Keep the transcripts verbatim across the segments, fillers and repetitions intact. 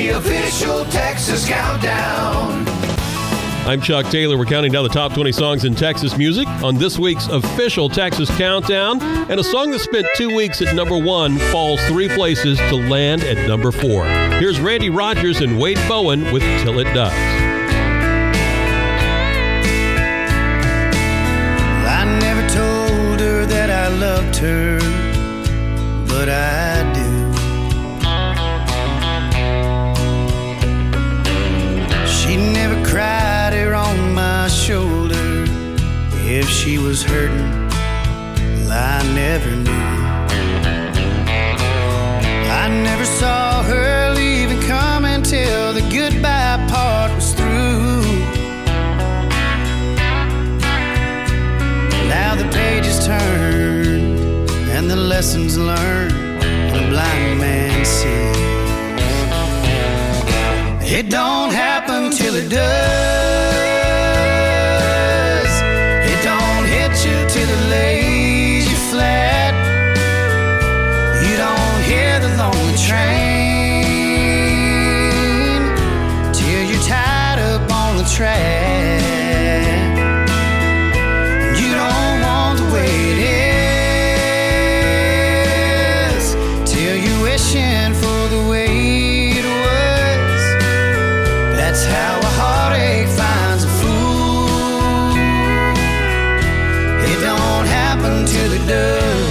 the official Texas Countdown. I'm Chuck Taylor. We're counting down the top twenty songs in Texas music on this week's official Texas Countdown. And a song that spent two weeks at number one falls three places to land at number four. Here's Randy Rogers and Wade Bowen with Till It Does. I never told her that I loved her, but I do. She never cried her on my shoulder. If she was hurting, well, I never knew. I never saw her leave and come until the goodbye part was through. Now the pages turned and the lessons learned, a blind man sees. It don't happen till it does. It don't hit you till it lays you flat. You don't hear the lonely train till you're tied up on the track. You don't want the way it is till you're wishing for the way it was. That's how a heartache finds a fool. It don't happen till it does.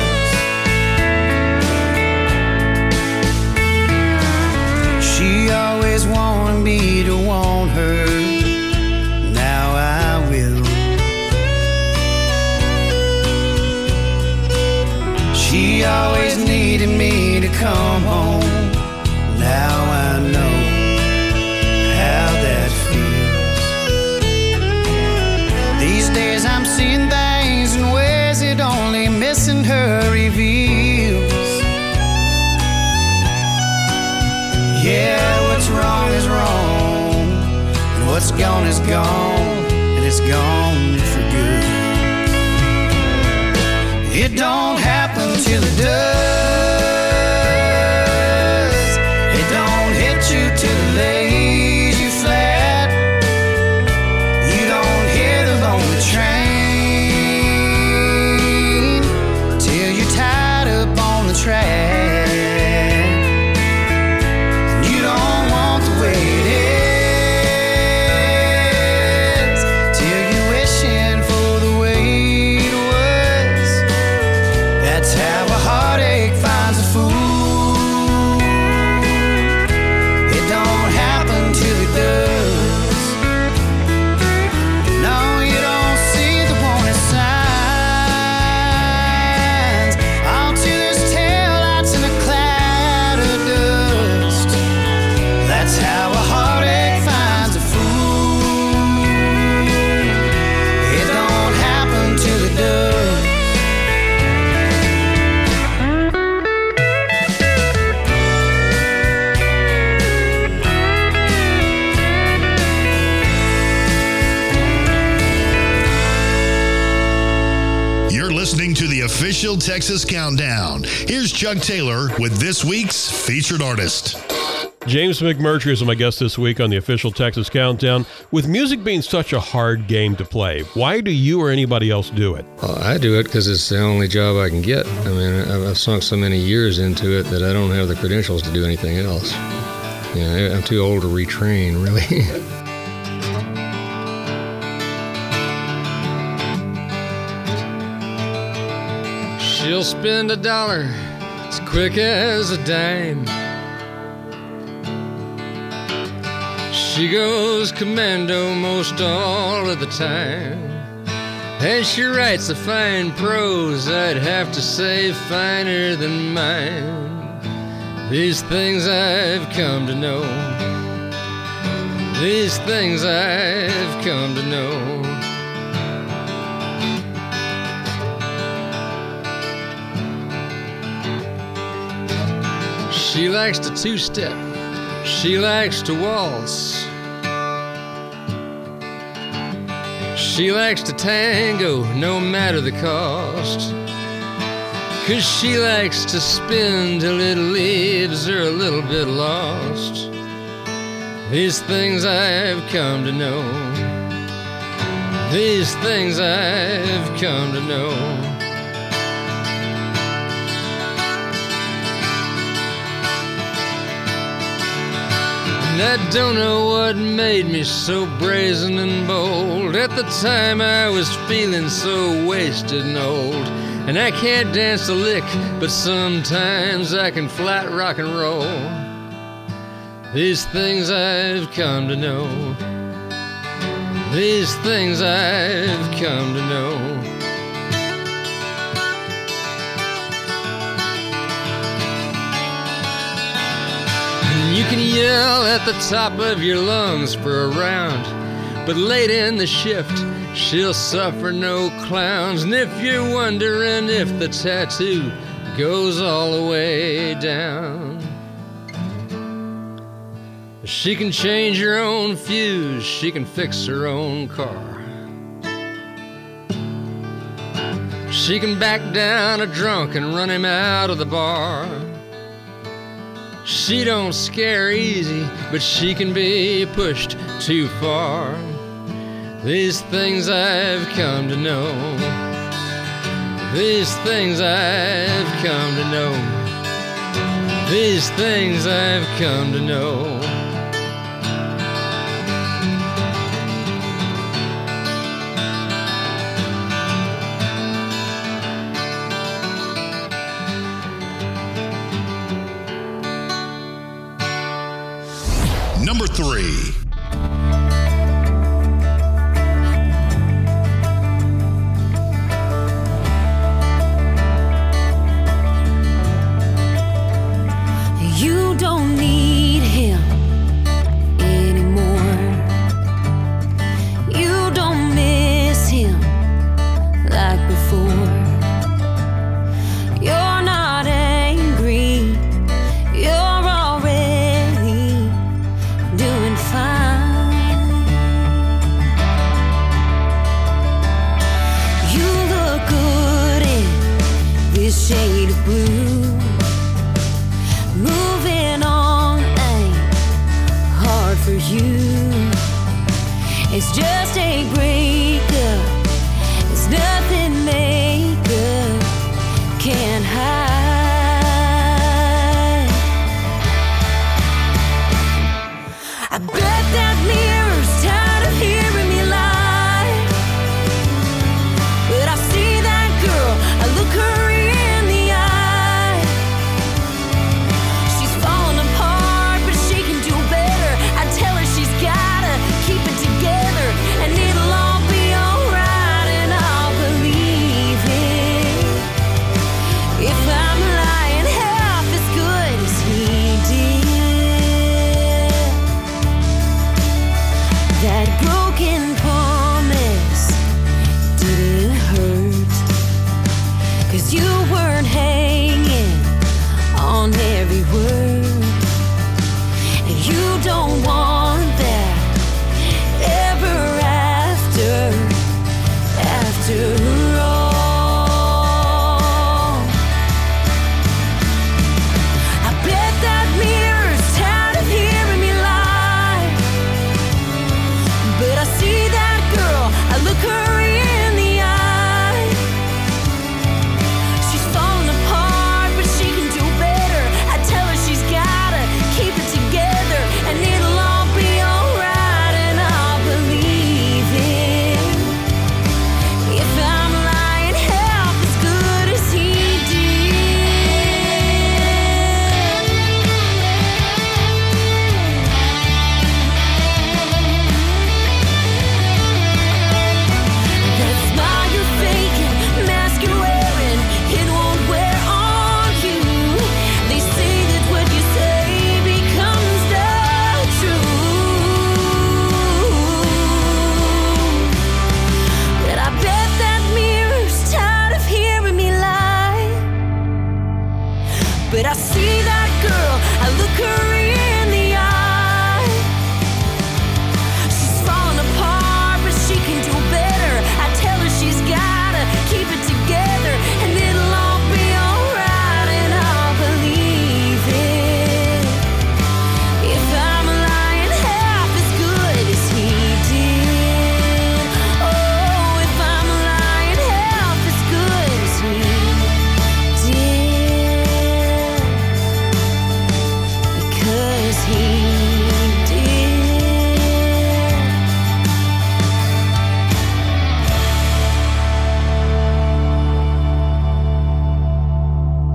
She always wanted me to want her. Now I will. She always needed me to come home. Now I know how that feels. These days I'm seeing things in ways that only missing her reveals. Yeah, what's wrong is wrong, and what's gone is gone, and it's gone for good. It don't happen till it does. It don't hit you till it lays you flat. You don't hear the lonely train till you're tied up on the track. You don't want the way it is till you're wishing for the way it was. That's how a heartache finds a fool. It don't happen till it does. No, you don't see the warning signs until there's taillights in a cloud of dust. That's how a heartache finds a fool. It don't happen till it does. You're listening to the official Texas Countdown. Here's Chuck Taylor with this week's featured artist. James McMurtry is my guest this week on the official Texas Countdown. With music being such a hard game to play, why do you or anybody else do it? Well, I do it because it's the only job I can get. I mean, I've, I've sunk so many years into it that I don't have the credentials to do anything else. You know, I'm too old to retrain, really. She'll spend a dollar as quick as a dime. She goes commando most all of the time. And she writes a fine prose, I'd have to say finer than mine. These things I've come to know. These things I've come to know. She likes to two-step. She likes to waltz. She likes to tango, no matter the cost. 'Cause she likes to spin till it leaves her a little bit lost. These things I've come to know. These things I've come to know. And I don't know what made me so brazen and bold. At the time I was feeling so wasted and old. And I can't dance a lick, but sometimes I can flat rock and roll. These things I've come to know. These things I've come to know. And you can yell at the top of your lungs for a round, but late in the shift, she'll suffer no clowns. And if you're wondering if the tattoo goes all the way down, she can change her own fuse, she can fix her own car. She can back down a drunk and run him out of the bar. She don't scare easy, but she can be pushed too far. These things I've come to know. These things I've come to know. These things I've come to know. Number three. You don't need him anymore. You don't miss him like before. You're not angry. You're already doing fine. You look good in this shade of blue. Moving on ain't hard for you. It's just a breakup. It's nothing makeup can't hide. I bet that mirror's tired of hearing me lie. But I see that girl, I look her in the eye. She's falling apart, but she can do better. I tell her she's gotta keep it together, and it'll all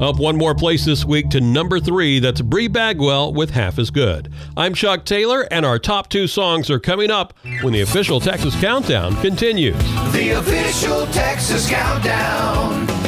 Up one more place this week to number three. That's Bree Bagwell with Half As Good. I'm Chuck Taylor, and our top two songs are coming up when the official Texas Countdown continues. The official Texas Countdown.